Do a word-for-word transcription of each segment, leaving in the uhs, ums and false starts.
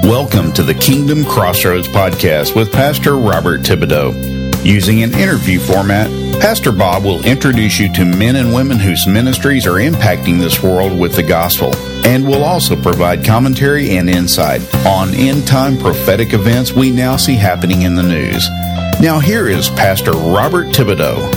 Welcome to the Kingdom Crossroads podcast with Pastor Robert Thibodeau. Using an interview format, Pastor Bob will introduce you to men and women whose ministries are impacting this world with the gospel, and will also provide commentary and insight on end-time prophetic events we now see happening in the news. Now here is Pastor Robert Thibodeau.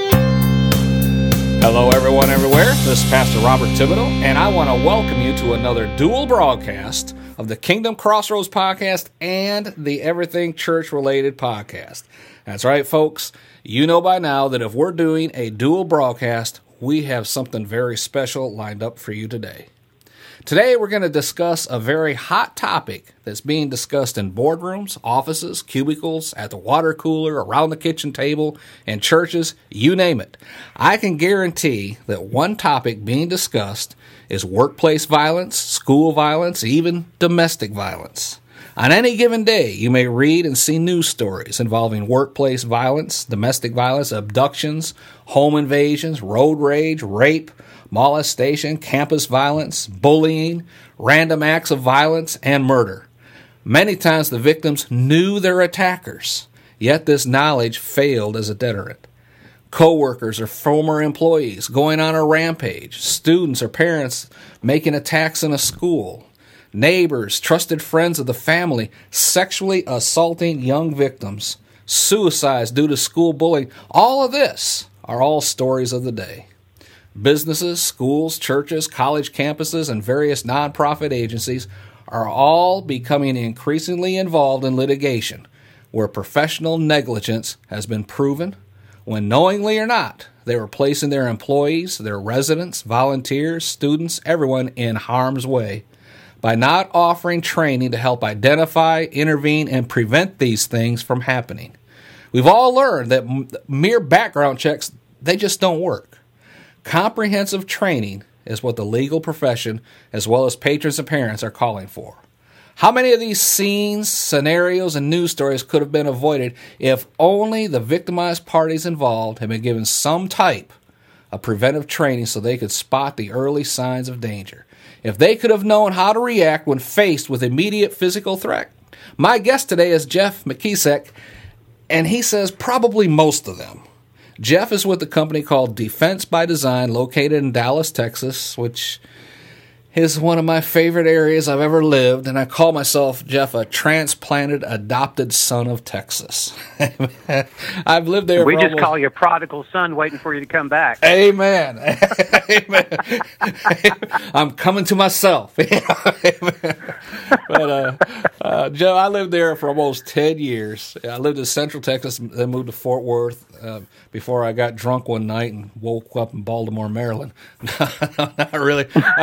Hello everyone everywhere, this is Pastor Robert Thibodeau, and I want to welcome you to another dual broadcast of the Kingdom Crossroads podcast and the Everything Church Related podcast. That's right, folks. You know by now that if we're doing a dual broadcast, we have something very special lined up for you today. Today, we're going to discuss a very hot topic that's being discussed in boardrooms, offices, cubicles, at the water cooler, around the kitchen table, in churches, you name it. I can guarantee that one topic being discussed is workplace violence, school violence, even domestic violence. On any given day, you may read and see news stories involving workplace violence, domestic violence, abductions, home invasions, road rage, rape, molestation, campus violence, bullying, random acts of violence, and murder. Many times the victims knew their attackers, yet this knowledge failed as a deterrent. Co-workers or former employees going on a rampage, students or parents making attacks in a school, neighbors, trusted friends of the family sexually assaulting young victims, suicides due to school bullying. All of this are all stories of the day. Businesses, schools, churches, college campuses, and various nonprofit agencies are all becoming increasingly involved in litigation where professional negligence has been proven, when knowingly or not, they were placing their employees, their residents, volunteers, students, everyone in harm's way by not offering training to help identify, intervene, and prevent these things from happening. We've all learned that mere background checks, they just don't work. Comprehensive training is what the legal profession, as well as patrons and parents, are calling for. How many of these scenes, scenarios, and news stories could have been avoided if only the victimized parties involved had been given some type of preventive training so they could spot the early signs of danger? If they could have known how to react when faced with immediate physical threat? My guest today is Jeff McKissick, and he says probably most of them. Jeff is with a company called Defense by Design, located in Dallas, Texas, which is one of my favorite areas I've ever lived, and I call myself, Jeff, a transplanted, adopted son of Texas. I've lived there. We for just almost... call you prodigal son, waiting for you to come back. Amen. Amen. I'm coming to myself. But uh, uh, Joe, I lived there for almost ten years. I lived in Central Texas, then moved to Fort Worth uh, before I got drunk one night and woke up in Baltimore, Maryland. Not really.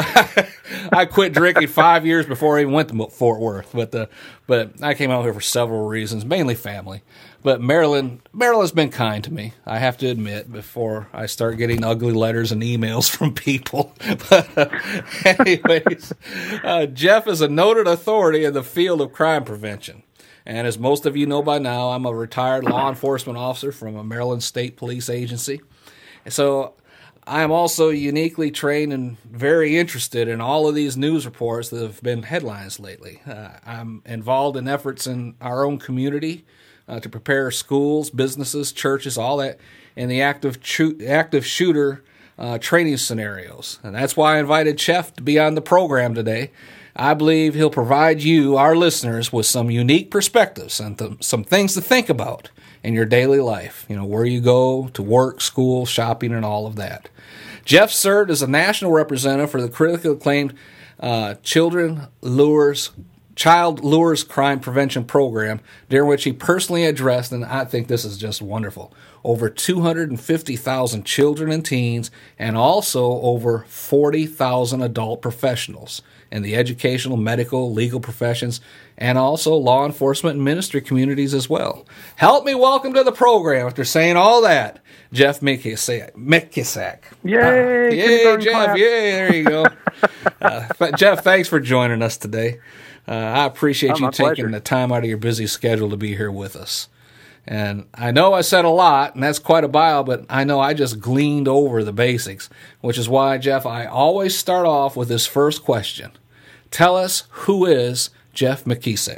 I quit drinking five years before I even went to Fort Worth, but the, but I came out here for several reasons, mainly family. But Maryland, Maryland's been kind to me, I have to admit, before I start getting ugly letters and emails from people. But uh, anyways, uh, Jeff is a noted authority in the field of crime prevention. And as most of you know by now, I'm a retired law enforcement officer from a Maryland State Police Agency. So I am also uniquely trained and very interested in all of these news reports that have been headlines lately. Uh, I'm involved in efforts in our own community uh, to prepare schools, businesses, churches, all that, in the active, cho- active shooter uh, training scenarios. And that's why I invited Jeff to be on the program today. I believe he'll provide you, our listeners, with some unique perspectives and th- some things to think about in your daily life. You know, where you go to work, school, shopping, and all of that. Jeff served as a national representative for the critically acclaimed uh, Children Lures, Child Lures Crime Prevention Program, during which he personally addressed, and I think this is just wonderful, over two hundred fifty thousand children and teens, and also over forty thousand adult professionals in the educational, medical, legal professions, and also law enforcement and ministry communities as well. Help me welcome to the program, after saying all that, Jeff McKissick. McKissick. Yay! Uh, yay, Jeff! Clap. Yay! There you go. uh, but Jeff, thanks for joining us today. Uh, I appreciate Oh, you my taking pleasure. the time out of your busy schedule to be here with us. And I know I said a lot, and that's quite a bio, but I know I just gleaned over the basics, which is why, Jeff, I always start off with this first question. Tell us, who is Jeff McKeesick.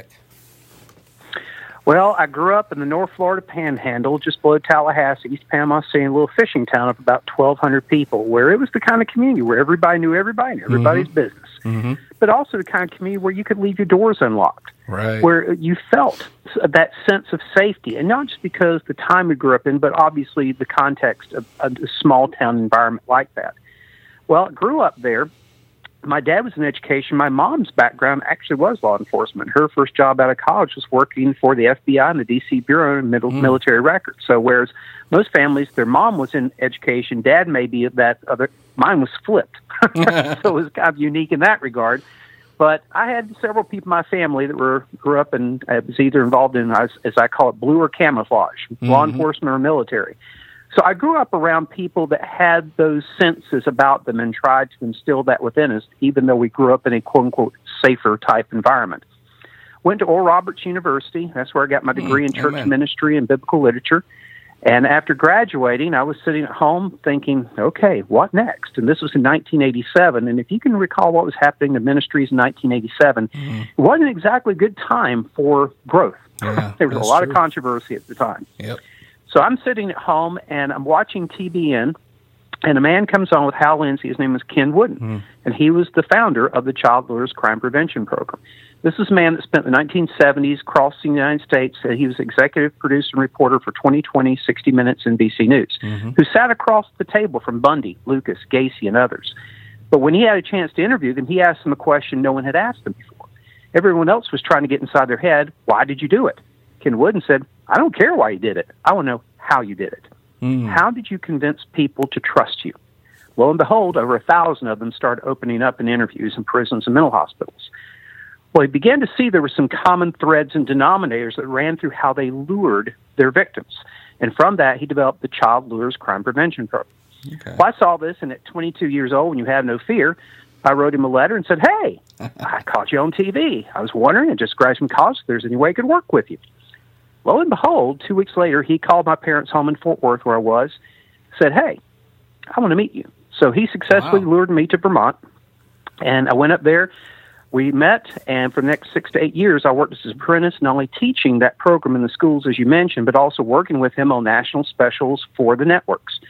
Well, I grew up in the North Florida Panhandle, just below Tallahassee, East Panama City, a little fishing town of about twelve hundred people, where it was the kind of community where everybody knew everybody and everybody's mm-hmm. business, mm-hmm. but also the kind of community where you could leave your doors unlocked, right. where you felt that sense of safety, and not just because the time we grew up in, but obviously the context of a small town environment like that. Well, I grew up there. My dad was in education. My mom's background actually was law enforcement. Her first job out of college was working for the F B I and the D C Bureau of Middle, mm. Military Records. So whereas most families, their mom was in education, dad may be that other, mine was flipped. So it was kind of unique in that regard. But I had several people in my family that were grew up and uh, was either involved in, as, as I call it, blue or camouflage, mm-hmm. law enforcement or military. So I grew up around people that had those senses about them and tried to instill that within us, even though we grew up in a quote-unquote safer type environment. Went to Oral Roberts University. That's where I got my degree mm, in church amen. ministry and biblical literature. And after graduating, I was sitting at home thinking, okay, what next? And this was in nineteen eighty-seven. And if you can recall what was happening in ministries in nineteen eighty-seven, mm. it wasn't exactly a good time for growth. Yeah, there was a lot true. of controversy at the time. Yep. So I'm sitting at home, and I'm watching T B N, and a man comes on with Hal Lindsey. His name was Ken Wooden, mm. and he was the founder of the Child Lures Crime Prevention Program. This is a man that spent the nineteen seventies crossing the United States, and he was executive producer and reporter for twenty twenty, sixty minutes, N B C News, mm-hmm. who sat across the table from Bundy, Lucas, Gacy, and others. But when he had a chance to interview them, he asked them a question no one had asked them before. Everyone else was trying to get inside their head, why did you do it? Ken Wooden said, I don't care why you did it. I want to know how you did it. Mm. How did you convince people to trust you? Lo and behold, over a thousand of them started opening up in interviews in prisons and mental hospitals. Well, he began to see there were some common threads and denominators that ran through how they lured their victims. And from that, he developed the Child Lures Crime Prevention Program. Okay. Well, I saw this, and at twenty-two years old, when you have no fear, I wrote him a letter and said, hey, I caught you on T V. I was wondering, and just graduated from college, if there's any way I could work with you. Lo and behold, two weeks later, he called my parents' home in Fort Worth, where I was, said, hey, I want to meet you. So he successfully wow. lured me to Vermont, and I went up there. We met, and for the next six to eight years, I worked as an apprentice, not only teaching that program in the schools, as you mentioned, but also working with him on national specials for the networks.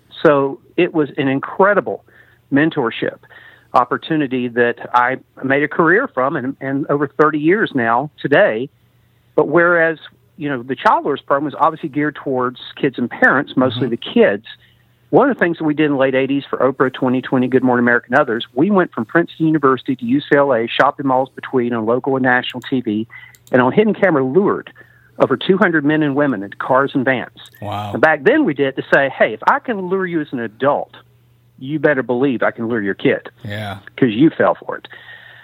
So it was an incredible mentorship opportunity that I made a career from, and, and over thirty years now today. But whereas, you know, the Child Lures program was obviously geared towards kids and parents, mostly mm-hmm. the kids, one of the things that we did in the late eighties for Oprah, twenty twenty, Good Morning America, and others, we went from Princeton University to U C L A, shopping malls between on local and national T V, and on hidden camera lured over two hundred men and women into cars and vans. Wow. And back then we did to say, hey, if I can lure you as an adult, you better believe I can lure your kid. Yeah. Because you fell for it.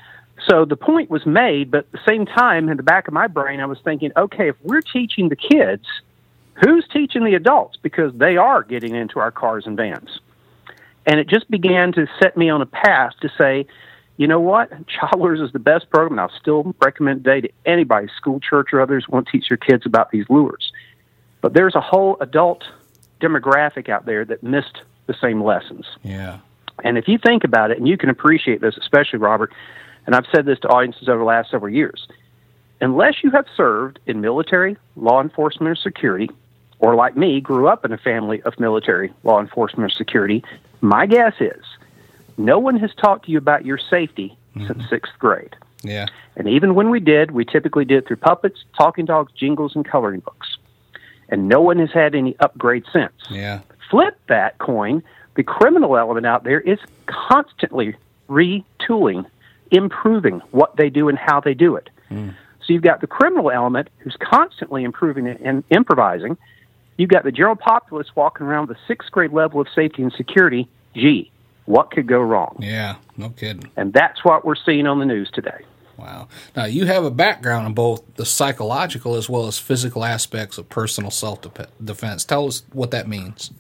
So the point was made, but at the same time, in the back of my brain, I was thinking, okay, if we're teaching the kids, who's teaching the adults? Because they are getting into our cars and vans. And it just began to set me on a path to say, you know what? Child Lures is the best program, and I'll still recommend today to anybody, school, church, or others, want to teach their kids about these lures. But there's a whole adult demographic out there that missed the same lessons. Yeah. And if you think about it, and you can appreciate this, especially, Robert, and I've said this to audiences over the last several years, unless you have served in military, law enforcement, or security, or like me, grew up in a family of military, law enforcement, or security, my guess is no one has talked to you about your safety mm-hmm. since sixth grade. Yeah. And even when we did, we typically did through puppets, talking dogs, jingles, and coloring books. And no one has had any upgrade since. Yeah. Flip that coin, the criminal element out there is constantly retooling, improving what they do and how they do it. Mm. So you've got the criminal element who's constantly improving and improvising. You've got the general populace walking around with a sixth grade level of safety and security. Gee, what could go wrong? Yeah, no kidding. And that's what we're seeing on the news today. Wow. Now, you have a background in both the psychological as well as physical aspects of personal self-defense. Tell us what that means.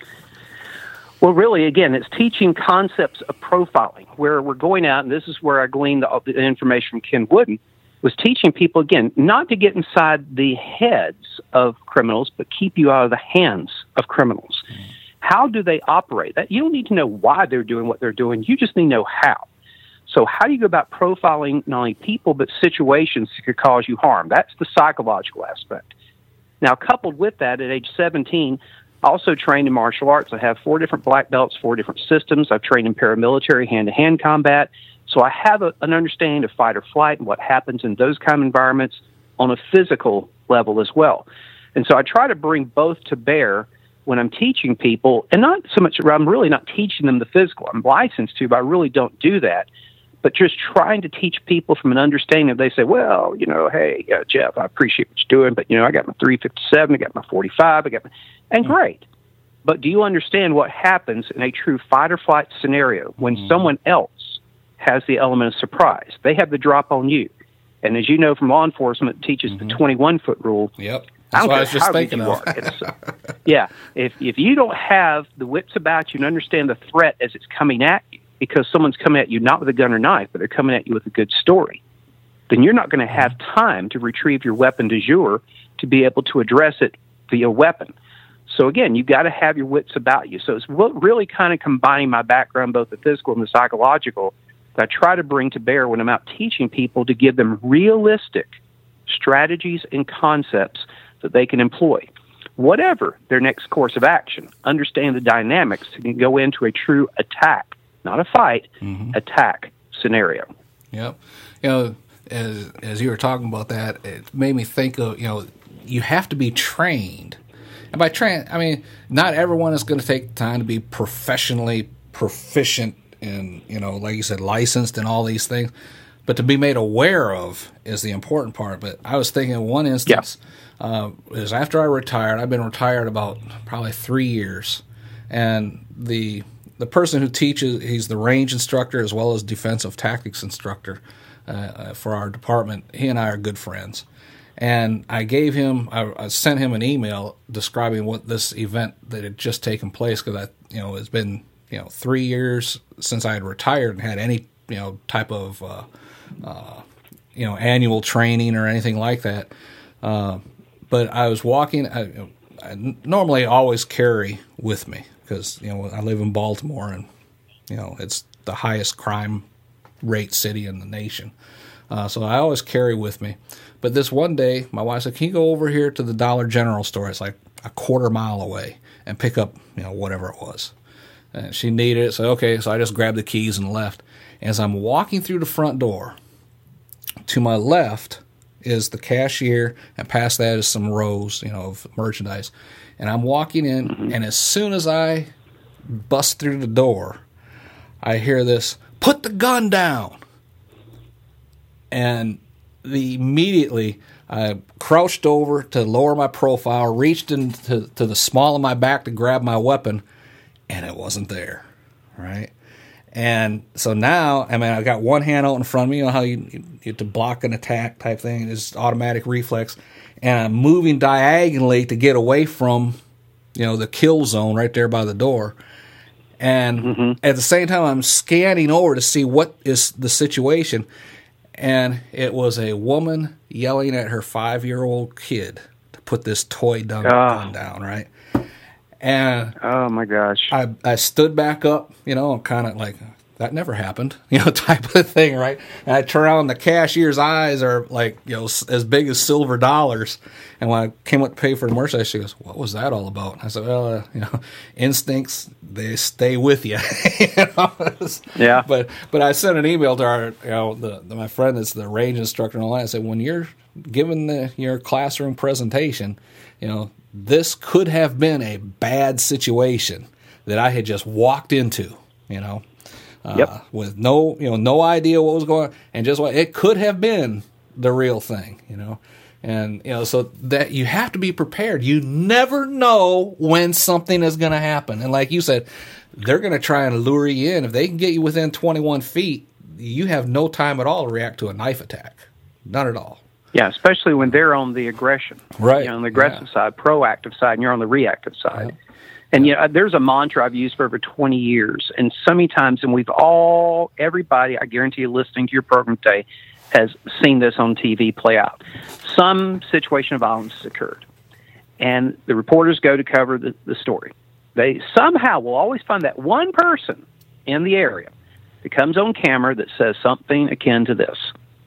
Well, really, again, it's teaching concepts of profiling, where we're going out, and this is where I gleaned the, the information from Ken Wooden, was teaching people, again, not to get inside the heads of criminals, but keep you out of the hands of criminals. Mm. How do they operate? That you don't need to know why they're doing what they're doing. You just need to know how. So how do you go about profiling not only people, but situations that could cause you harm? That's the psychological aspect. Now, coupled with that, at age seventeen, I also trained in martial arts. I have four different black belts, four different systems. I've trained in paramilitary, hand-to-hand combat. So I have a, an understanding of fight or flight and what happens in those kind of environments on a physical level as well. And so I try to bring both to bear when I'm teaching people, and not so much, I'm really not teaching them the physical. I'm licensed to, but I really don't do that. But just trying to teach people from an understanding of, they say, well, you know, hey, uh, Jeff, I appreciate what you're doing, but, you know, I got my three fifty-seven, I got my forty-five, I got my, and mm-hmm. great. But do you understand what happens in a true fight or flight scenario when mm-hmm. someone else has the element of surprise? They have the drop on you. And as you know from law enforcement, it teaches mm-hmm. the twenty-one foot rule. Yep. That's I what I was just thinking of. uh, yeah. If, if you don't have the wits about you and understand the threat as it's coming at you, because someone's coming at you not with a gun or knife, but they're coming at you with a good story, then you're not going to have time to retrieve your weapon du jour to be able to address it via weapon. So again, you've got to have your wits about you. So it's really kind of combining my background, both the physical and the psychological, that I try to bring to bear when I'm out teaching people to give them realistic strategies and concepts that they can employ. Whatever their next course of action, understand the dynamics to go into a true attack, not a fight, mm-hmm. attack scenario. Yep. You know, as as you were talking about that, it made me think of, you know, you have to be trained. And by train, I mean, not everyone is going to take the time to be professionally proficient in, you know, like you said, licensed and all these things. But to be made aware of is the important part. But I was thinking of one instance, yeah. uh, is after I retired, I've been retired about probably three years. And the the person who teaches, he's the range instructor as well as defensive tactics instructor uh, for our department. He and I are good friends. And I gave him, I, I sent him an email describing what this event that had just taken place, because I, you know, it's been, you know, three years since I had retired and had any, you know, type of, uh, uh, you know, annual training or anything like that. Uh, but I was walking, I, I normally always carry with me because, you know, I live in Baltimore and, you know, it's the highest crime rate city in the nation. Uh, so I always carry with me. But this one day, my wife said, can you go over here to the Dollar General store? It's like a quarter mile away and pick up, you know, whatever it was. And she needed it. So, okay, so I just grabbed the keys and left. As I'm walking through the front door, to my left is the cashier, and past that is some rows, you know, of merchandise. And I'm walking in, mm-hmm. and as soon as I bust through the door, I hear this, put the gun down. And the, immediately I crouched over to lower my profile, reached into to the small of my back to grab my weapon, and it wasn't there, right? And so now, I mean, I got one hand out in front of me, you know how you, you have to block an attack type thing, it's automatic reflex, and I'm moving diagonally to get away from, you know, the kill zone right there by the door. And mm-hmm. at the same time, I'm scanning over to see what is the situation. And it was a woman yelling at her five-year-old kid to put this toy gun oh. down, right? And oh my gosh, I I stood back up, you know, I'm kind of like, that never happened, you know, type of thing, right? And I turn around, and the cashier's eyes are like, you know, as big as silver dollars. And when I came up to pay for the merchandise, she goes, "What was that all about?" And I said, "Well, uh, you know, instincts, they stay with you." You know? Yeah. But but I sent an email to our, you know, the, the my friend that's the range instructor and all that. I said, when you're giving the, your classroom presentation, you know, this could have been a bad situation that I had just walked into, you know. Uh, yep. With no, you know, no idea what was going on, and just what it could have been the real thing, you know, and you know, so that you have to be prepared. You never know when something is going to happen, and like you said, they're going to try and lure you in. If they can get you within twenty-one feet, you have no time at all to react to a knife attack, none at all. Yeah, especially when they're on the aggression, right? You know, on the aggressive yeah. side, proactive side, and you're on the reactive side. Yeah. And, you know, there's a mantra I've used for over twenty years, and so many times, and we've all, everybody, I guarantee you, listening to your program today, has seen this on T V play out. Some situation of violence has occurred, and the reporters go to cover the, the story. They somehow will always find that one person in the area that comes on camera that says something akin to this.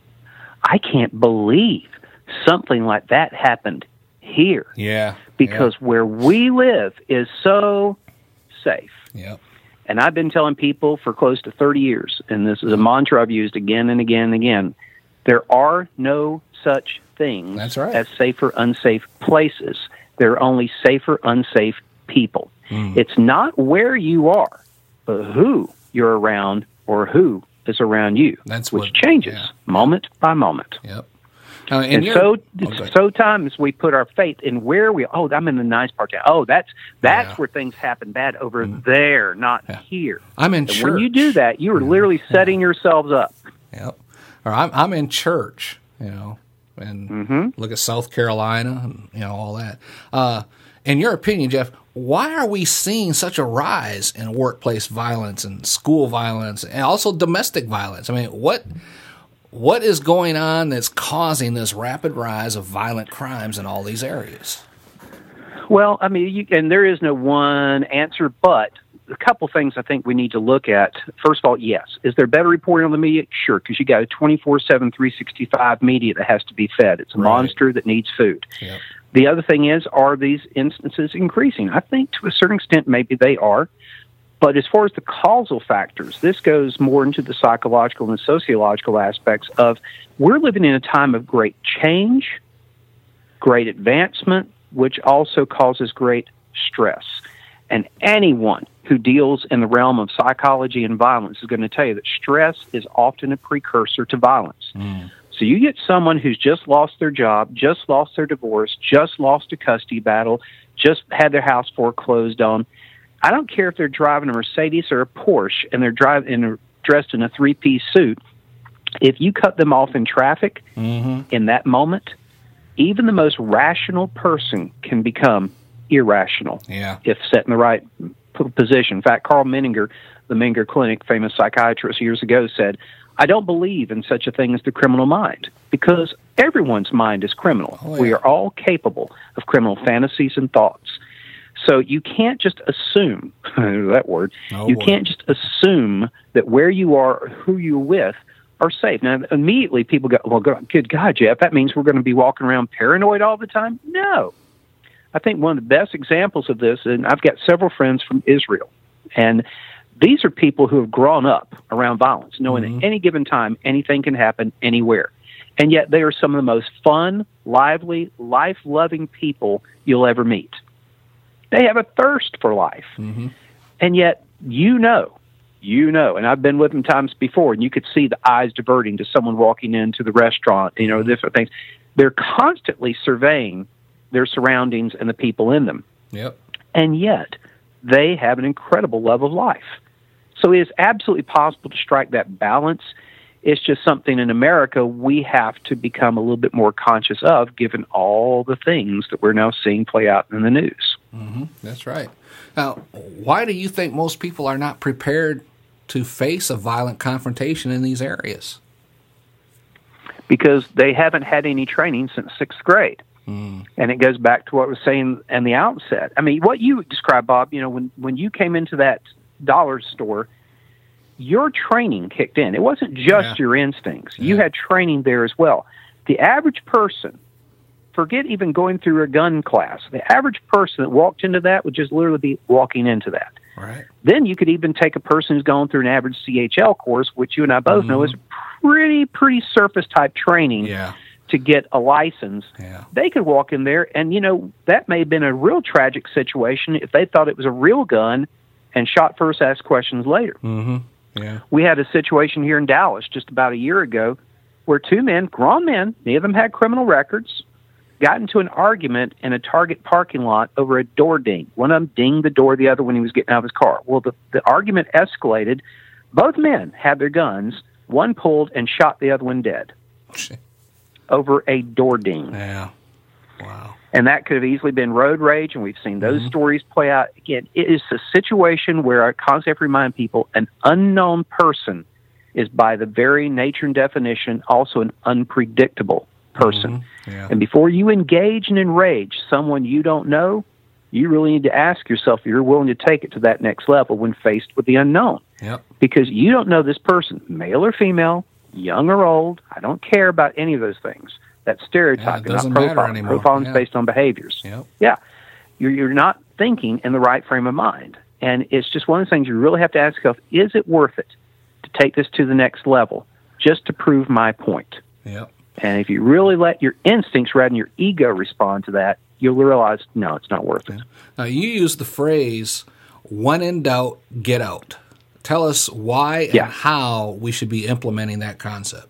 I can't believe something like that happened here. Yeah. Because yeah. where we live is so safe. Yeah. And I've been telling people for close to thirty years, and this is a mantra I've used again and again and again, there are no such things That's right. as safer, unsafe places. There are only safer, unsafe people. Mm. It's not where you are, but who you're around or who is around you, That's which what, changes yeah. moment by moment. Yep. Uh, and and so, oh, so times we put our faith in where we. Oh, I'm in the nice part. Of town. Oh, that's that's yeah. where things happen bad over mm. there, not yeah. here. I'm in and church. When you do that, you are literally setting yeah. yourselves up. Yep. Or I'm I'm in church, you know, and mm-hmm. look at South Carolina, and you know all that. Uh, in your opinion, Jeff, why are we seeing such a rise in workplace violence and school violence, and also domestic violence? I mean, what? What is going on that's causing this rapid rise of violent crimes in all these areas? Well, I mean, you, and there is no one answer, but a couple things I think we need to look at. First of all, yes. Is there better reporting on the media? Sure, because you got a twenty-four seven, three sixty-five media that has to be fed. It's a right. monster that needs food. Yep. The other thing is, are these instances increasing? I think to a certain extent maybe they are. But as far as the causal factors, this goes more into the psychological and sociological aspects of we're living in a time of great change, great advancement, which also causes great stress. And anyone who deals in the realm of psychology and violence is going to tell you that stress is often a precursor to violence. Mm. So you get someone who's just lost their job, just lost their divorce, just lost a custody battle, just had their house foreclosed on. I don't care if they're driving a Mercedes or a Porsche and they're driving and dressed in a three-piece suit. If you cut them off in traffic mm-hmm. in that moment, even the most rational person can become irrational yeah. if set in the right p- position. In fact, Carl Menninger, the Menninger Clinic, famous psychiatrist years ago, said, I don't believe in such a thing as the criminal mind because everyone's mind is criminal. Oh, yeah. We are all capable of criminal fantasies and thoughts. So you can't just assume, that word, oh, you boy. can't just assume that where you are or who you're with are safe. Now, immediately people go, well, good God, Jeff, that means we're going to be walking around paranoid all the time? No. I think one of the best examples of this, and I've got several friends from Israel, and these are people who have grown up around violence, knowing mm-hmm. at any given time anything can happen anywhere. And yet they are some of the most fun, lively, life-loving people you'll ever meet. They have a thirst for life. Mm-hmm. And yet, you know, you know, and I've been with them times before, and you could see the eyes diverting to someone walking into the restaurant, you know, different things. They're constantly surveying their surroundings and the people in them. Yep. And yet, they have an incredible love of life. So it is absolutely possible to strike that balance. It's just something in America we have to become a little bit more conscious of, given all the things that we're now seeing play out in the news. Mm-hmm. That's right. Now, why do you think most people are not prepared to face a violent confrontation in these areas? Because they haven't had any training since sixth grade. Mm. And it goes back to what I was saying in the outset. I mean, what you described, Bob, you know, when, when you came into that dollar store, your training kicked in. It wasn't just yeah. your instincts. Yeah. You had training there as well. The average person, forget even going through a gun class, the average person that walked into that would just literally be walking into that. Right. Then you could even take a person who's gone through an average C H L course, which you and I both mm-hmm. know is pretty, pretty surface-type training yeah. to get a license. Yeah. They could walk in there, and, you know, that may have been a real tragic situation if they thought it was a real gun and shot first, asked questions later. Mm-hmm. Yeah. We had a situation here in Dallas just about a year ago where two men, grown men, neither of them had criminal records, got into an argument in a Target parking lot over a door ding. One of them dinged the door, the other when he was getting out of his car. Well, the, the argument escalated. Both men had their guns. One pulled and shot the other one dead over a door ding. Yeah. Wow. And that could have easily been road rage, and we've seen those mm-hmm. stories play out. Again, it is a situation where I constantly have to remind people an unknown person is by the very nature and definition also an unpredictable person. Mm-hmm. Yeah. And before you engage and enrage someone you don't know, you really need to ask yourself if you're willing to take it to that next level when faced with the unknown. Yep. because you don't know this person, male or female, young or old. I don't care about any of those things. That's stereotyping, yeah, not profiling. Profiling is yeah. based on behaviors. Yep. Yeah. You're, you're not thinking in the right frame of mind. And it's just one of the things you really have to ask yourself, is it worth it to take this to the next level just to prove my point? Yep. And if you really let your instincts rather than your ego respond to that, you'll realize, no, it's not worth it. Now, you use the phrase, when in doubt, get out. Tell us why and yeah. how we should be implementing that concept.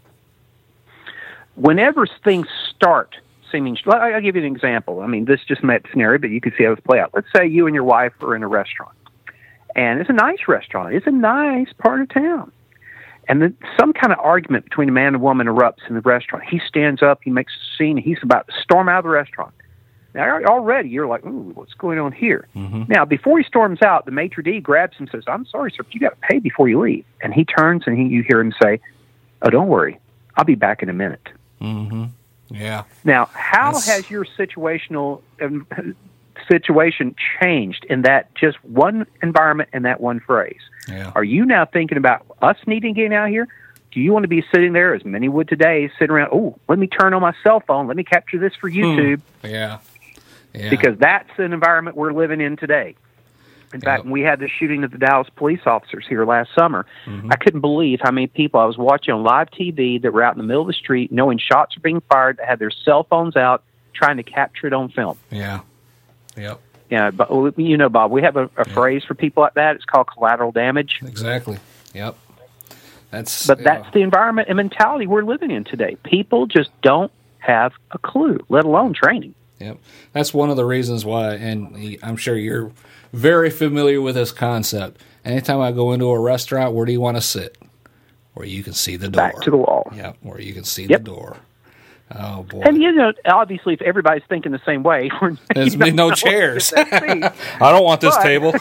Whenever things start seeming, I'll give you an example. I mean, this just met scenario, but you can see how this play out. Let's say you and your wife are in a restaurant, and it's a nice restaurant. It's a nice part of town. And then some kind of argument between a man and woman erupts in the restaurant. He stands up, he makes a scene, he's about to storm out of the restaurant. Now, already you're like, ooh, what's going on here? Mm-hmm. Now, before he storms out, the maitre d' grabs him and says, I'm sorry, sir, but you got to pay before you leave. And he turns and he, you hear him say, oh, don't worry, I'll be back in a minute. Mm-hmm. Yeah. Now, how That's... has your situational um, situation changed in that just one environment and that one phrase? Yeah. Are you now thinking about us needing to get out of here? Do you want to be sitting there, as many would today, sitting around, oh, let me turn on my cell phone, let me capture this for YouTube? Hmm. Yeah. Yeah. Because that's an environment we're living in today. In yep. fact, when we had the shooting of the Dallas police officers here last summer, mm-hmm. I couldn't believe how many people I was watching on live T V that were out in the middle of the street, knowing shots were being fired, that had their cell phones out, trying to capture it on film. Yeah. Yep. Yeah, but you know, Bob, we have a, a yep. phrase for people like that. It's called collateral damage. Exactly. Yep. That's. But yeah. that's the environment and mentality we're living in today. People just don't have a clue, let alone training. Yep. That's one of the reasons why, and I'm sure you're very familiar with this concept. Anytime I go into a restaurant, where do you want to sit? Where you can see the door. Back to the wall. Yep, where you can see yep. the door. Oh, boy. And, you know, obviously, if everybody's thinking the same way, we're, there's no chairs. I don't want this but, table.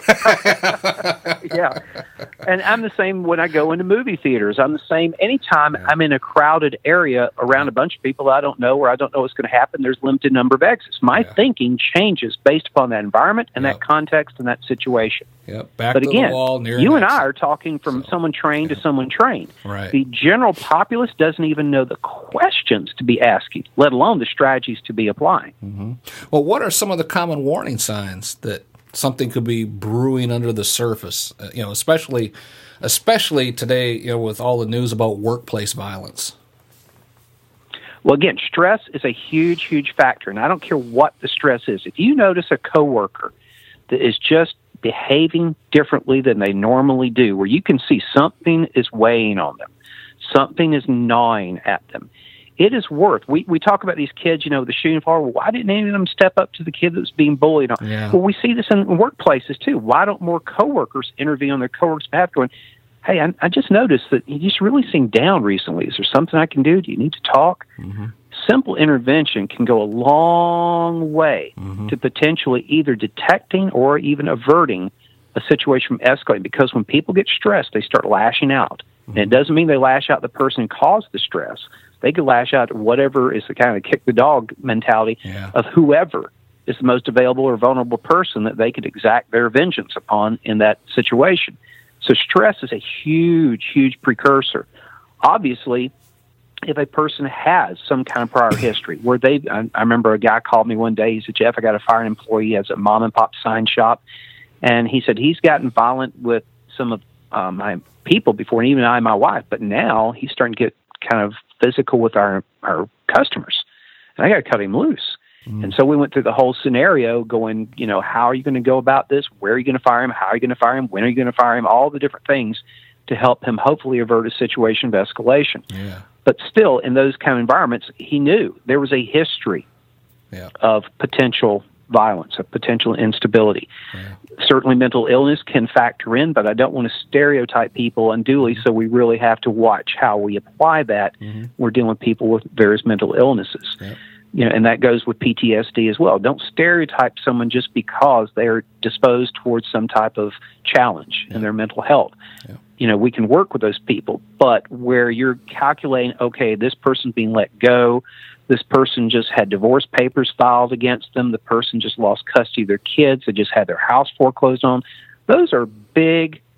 yeah. And I'm the same when I go into movie theaters. I'm the same anytime yeah. I'm in a crowded area around a bunch of people I don't know, or I don't know what's going to happen. There's a limited number of exits. My yeah. thinking changes based upon that environment and yep. that context and that situation. Yep. Back but to again, the wall, near you an and exit. I are talking from so, someone trained yeah. to someone trained. Right. The general populace doesn't even know the questions to be asking, let alone the strategies to be applying. Mm-hmm. Well, what are some of the common warning signs that something could be brewing under the surface? Uh, you know, especially, especially today, you know, with all the news about workplace violence. Well, again, stress is a huge, huge factor, and I don't care what the stress is. If you notice a coworker that is just behaving differently than they normally do, where you can see something is weighing on them, something is gnawing at them, it is worth, we, we talk about these kids, you know, the shooting floor. Well, why didn't any of them step up to the kid that was being bullied on? Yeah. Well, we see this in workplaces, too. Why don't more coworkers intervene on their coworkers' behalf going, hey, I, I just noticed that you just really seem down recently. Is there something I can do? Do you need to talk? Mm-hmm. Simple intervention can go a long way mm-hmm. to potentially either detecting or even averting a situation from escalating, because when people get stressed, they start lashing out. Mm-hmm. And it doesn't mean they lash out at the person who caused the stress. They could lash out at whatever is the kind of kick the dog mentality yeah. of whoever is the most available or vulnerable person that they could exact their vengeance upon in that situation. So stress is a huge, huge precursor. Obviously, if a person has some kind of prior history where they, I, I remember a guy called me one day. He said, Jeff, I got to fire an employee. He has a mom and pop sign shop. And he said he's gotten violent with some of um, my people before, and even I and my wife. But now he's starting to get kind of physical with our, our customers. And I got to cut him loose. Mm. And so we went through the whole scenario going, you know, how are you going to go about this? Where are you going to fire him? How are you going to fire him? When are you going to fire him? All the different things to help him hopefully avert a situation of escalation. Yeah. But still, in those kind of environments, he knew there was a history yeah. of potential violence, of potential instability. Yeah. Certainly mental illness can factor in, but I don't want to stereotype people unduly, so we really have to watch how we apply that. Mm-hmm. We're dealing with people with various mental illnesses. Yeah. You know, and that goes with P T S D as well. Don't stereotype someone just because they're disposed towards some type of challenge yeah. in their mental health. Yeah. You know, we can work with those people, but where you're calculating, okay, this person's being let go, this person just had divorce papers filed against them, the person just lost custody of their kids, they just had their house foreclosed on, those are big,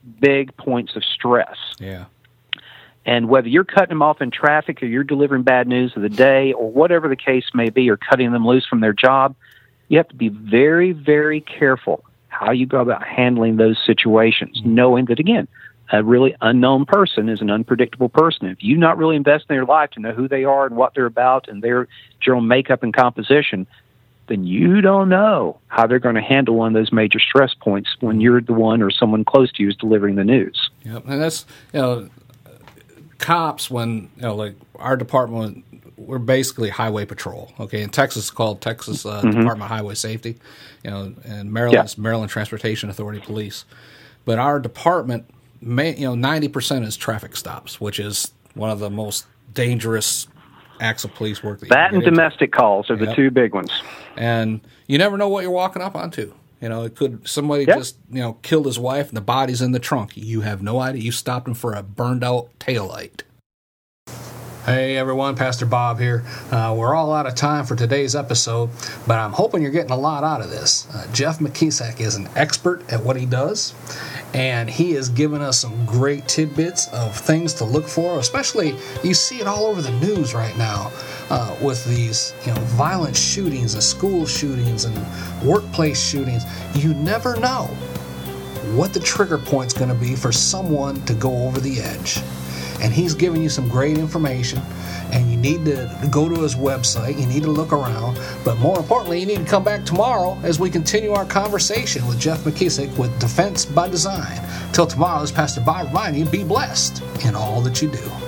big points of stress. Yeah. And whether you're cutting them off in traffic or you're delivering bad news of the day or whatever the case may be, or cutting them loose from their job, you have to be very, very careful how you go about handling those situations, knowing that, again, a really unknown person is an unpredictable person. If you not really invest in their life to know who they are and what they're about and their general makeup and composition, then you don't know how they're going to handle one of those major stress points when you're the one or someone close to you is delivering the news. Yep, and that's, you know, cops, when, you know, like our department, we're basically highway patrol. Okay, in Texas, it's called Texas uh, mm-hmm. Department of Highway Safety, you know, and Maryland's yeah. Maryland Transportation Authority Police. But our department, may, you know, ninety percent is traffic stops, which is one of the most dangerous acts of police work. That, that and domestic into. calls are yep. the two big ones. And you never know what you're walking up onto. You know, it could somebody yep. just, you know, killed his wife and the body's in the trunk. You have no idea. You stopped him for a burned out taillight. Hey everyone, Pastor Bob here. Uh, we're all out of time for today's episode, but I'm hoping you're getting a lot out of this. Uh, Jeff McKissick is an expert at what he does, and he has given us some great tidbits of things to look for, especially you see it all over the news right now uh, with these, you know, violent shootings and school shootings and workplace shootings. You never know what the trigger point's going to be for someone to go over the edge. And he's giving you some great information, and you need to go to his website, you need to look around, but more importantly, you need to come back tomorrow as we continue our conversation with Jeff McKissick with Defense by Design. Till tomorrow, this is Pastor Bob reminding you, be blessed in all that you do.